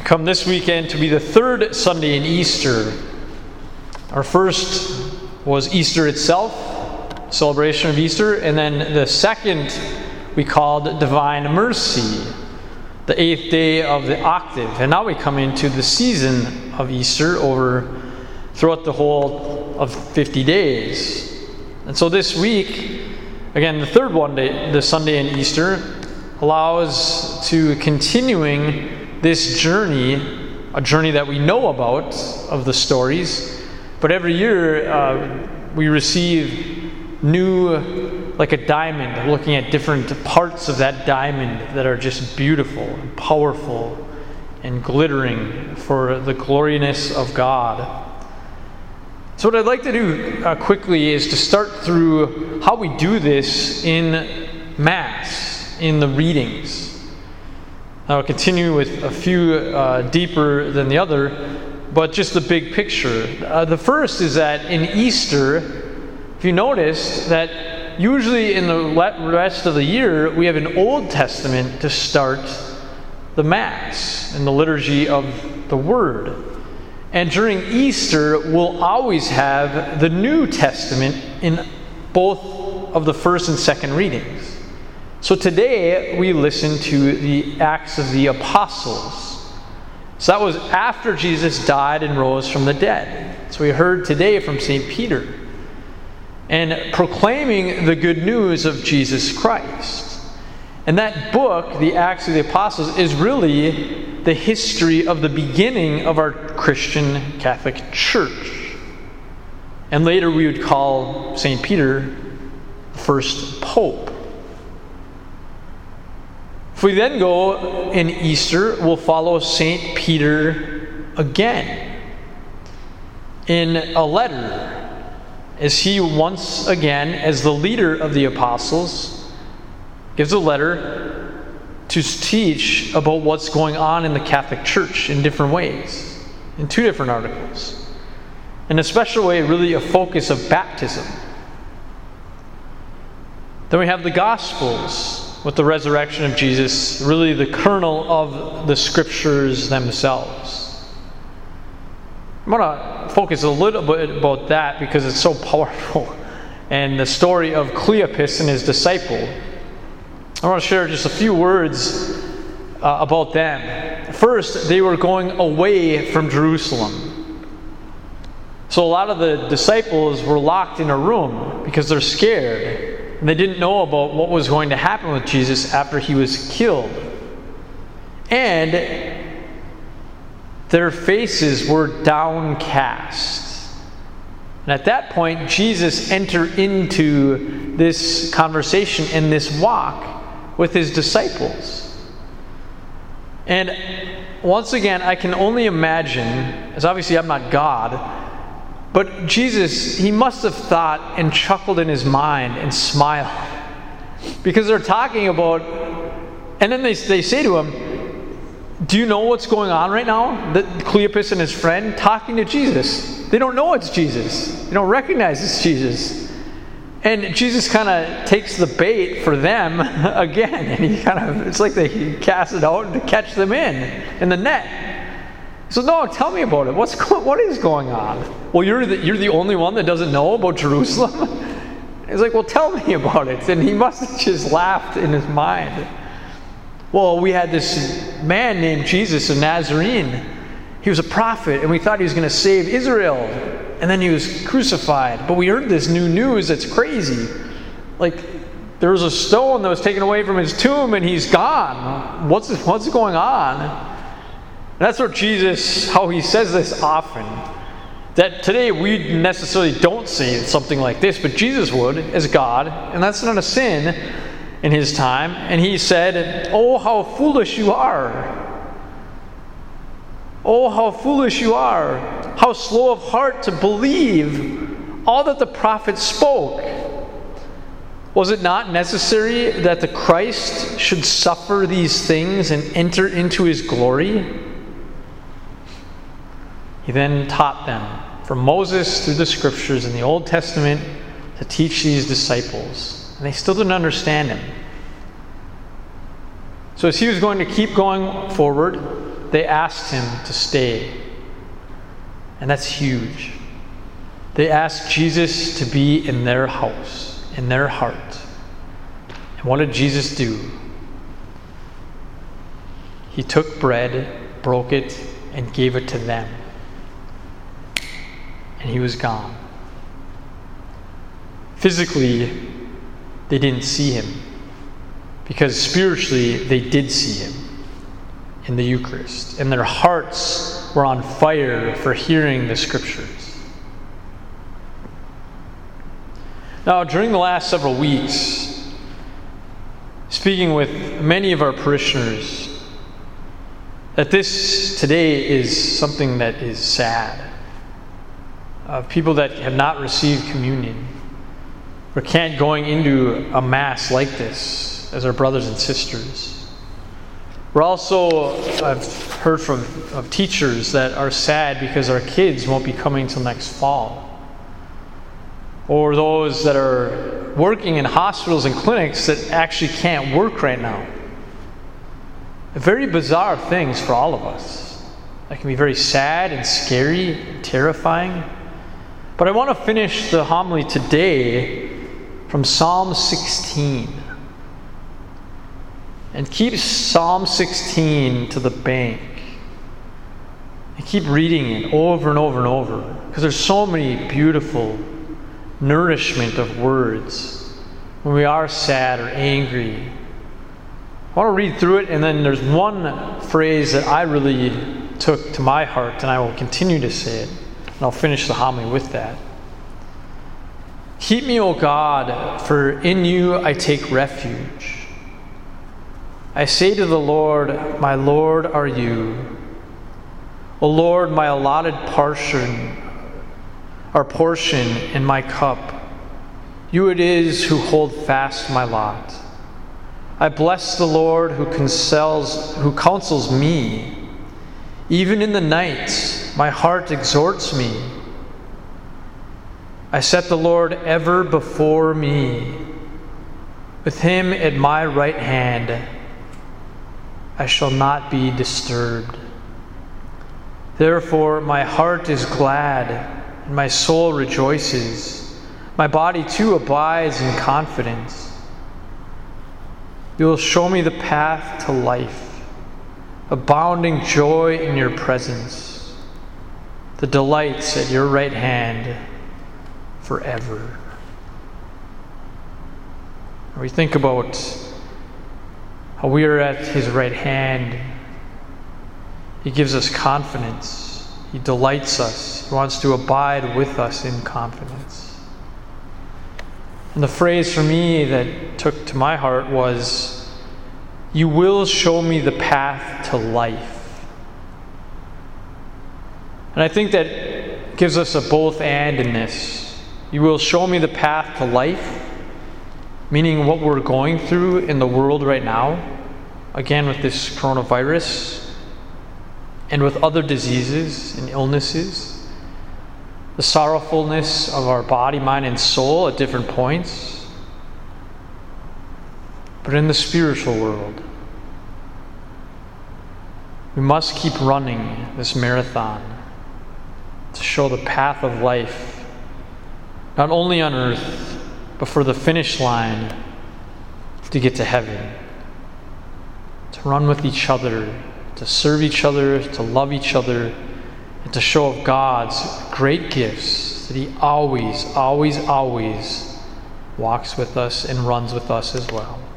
come this weekend to be the third Sunday in Easter. Our first was Easter itself, celebration of Easter, and then the second we called Divine Mercy, the eighth day of the octave. And now we come into the season of Easter throughout the whole of 50 days. And so this week, again, the third the Sunday in Easter, allows to continuing this journey, a journey that we know about of the stories, but every year we receive new, like a diamond, looking at different parts of that diamond that are just beautiful and powerful and glittering for the gloriness of God. So what I'd like to do quickly is to start through how we do this in Mass, in the readings. I'll continue with a few deeper than the other, but just the big picture. The first is that in Easter, if you notice that usually in the rest of the year, we have an Old Testament to start the Mass and the liturgy of the Word. And during Easter, we'll always have the New Testament in both of the first and second readings. So today, we listen to the Acts of the Apostles. So that was after Jesus died and rose from the dead. So we heard today from St. Peter, and proclaiming the good news of Jesus Christ. And that book, the Acts of the Apostles, is really the history of the beginning of our Christian Catholic Church. And later we would call St. Peter the first Pope. If we then go in Easter, we'll follow St. Peter again in a letter, as he once again, as the leader of the apostles, gives a letter to teach about what's going on in the Catholic Church in different ways, in two different articles. In a special way, really a focus of baptism. Then we have the Gospels, with the resurrection of Jesus, really the kernel of the Scriptures themselves. I'm going to focus a little bit about that because it's so powerful. And the story of Cleopas and his disciple. I want to share just a few words about them. First, they were going away from Jerusalem. So a lot of the disciples were locked in a room because they're scared. And they didn't know about what was going to happen with Jesus after he was killed. And their faces were downcast. And at that point, Jesus entered into this conversation and this walk with his disciples. And once again, I can only imagine, as obviously I'm not God, but Jesus, he must have thought and chuckled in his mind and smiled. Because they're talking about, and then they say to him, do you know what's going on right now? That Cleopas and his friend talking to Jesus. They don't know it's Jesus. They don't recognize it's Jesus. And Jesus kind of takes the bait for them again. And it's like he casts it out to catch them in the net. So no, tell me about it. What is going on? Well, you're the only one that doesn't know about Jerusalem? He's like, well, tell me about it. And he must have just laughed in his mind. Well, we had this man named Jesus of Nazarene. He was a prophet, and we thought he was going to save Israel. And then he was crucified. But we heard this new news that's crazy. Like, there was a stone that was taken away from his tomb, and he's gone. What's going on? And that's what Jesus, how he says this often. That today we necessarily don't say something like this, but Jesus would, as God, and that's not a sin in his time. And he said, "Oh, how foolish you are. Oh, how foolish you are. How slow of heart to believe all that the prophets spoke. Was it not necessary that the Christ should suffer these things and enter into his glory?" He then taught them from Moses through the Scriptures in the Old Testament to teach these disciples. And they still didn't understand him. So as he was going to keep going forward, they asked him to stay. And that's huge. They asked Jesus to be in their house, in their heart. And what did Jesus do? He took bread, broke it, and gave it to them. And he was gone. Physically, they didn't see him, because spiritually they did see him in the Eucharist, and their hearts were on fire for hearing the Scriptures. Now, during the last several weeks, speaking with many of our parishioners, that this today is something that is sad. People that have not received communion, or can't going into a Mass like this as our brothers and sisters. We're also, I've heard of teachers that are sad because our kids won't be coming till next fall. Or those that are working in hospitals and clinics that actually can't work right now. Very bizarre things for all of us. That can be very sad and scary and terrifying. But I want to finish the homily today from Psalm 16. And keep Psalm 16 to the bank. And keep reading it over and over and over. Because there's so many beautiful nourishment of words when we are sad or angry. I want to read through it, and then there's one phrase that I really took to my heart, and I will continue to say it. And I'll finish the homily with that. Keep me, O God, for in you I take refuge. I say to the Lord, my Lord are you. O Lord, my allotted portion and my cup. You it is who hold fast my lot. I bless the Lord who counsels me. Even in the night, my heart exhorts me. I set the Lord ever before me. With him at my right hand, I shall not be disturbed. Therefore, my heart is glad, and my soul rejoices. My body too abides in confidence. You will show me the path to life, abounding joy in your presence, the delights at your right hand forever. We think about how we are at his right hand. He gives us confidence. He delights us. He wants to abide with us in confidence. And the phrase for me that took to my heart was, you will show me the path to life. And I think that gives us a both and in this. You will show me the path to life, meaning what we're going through in the world right now, again with this coronavirus, and with other diseases and illnesses, the sorrowfulness of our body, mind, and soul at different points. But in the spiritual world, we must keep running this marathon to show the path of life, not only on earth, but for the finish line to get to heaven. To run with each other, to serve each other, to love each other, and to show of God's great gifts that he always, always, always walks with us and runs with us as well.